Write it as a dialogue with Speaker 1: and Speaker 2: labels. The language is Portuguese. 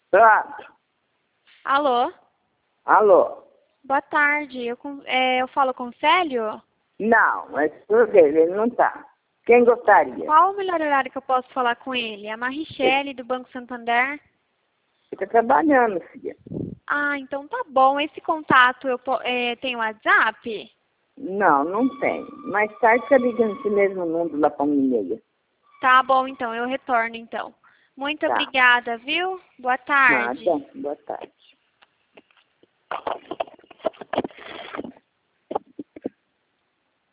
Speaker 1: Pronto.
Speaker 2: Alô?
Speaker 1: Alô?
Speaker 2: Boa tarde. Eu falo com o Célio?
Speaker 1: Não, mas por ele não tá. Quem gostaria?
Speaker 2: Qual o melhor horário que eu posso falar com ele? É a Marichele, do Banco Santander.
Speaker 1: Fica trabalhando, filha.
Speaker 2: Ah, então tá bom. Esse contato tem WhatsApp?
Speaker 1: Não, não tem. Mais tarde você liga nesse mesmo número lá pra mim.
Speaker 2: Tá bom, então. Eu retorno, então. Muito
Speaker 1: Tá.
Speaker 2: obrigada, viu? Boa tarde.
Speaker 1: Nada. Boa tarde.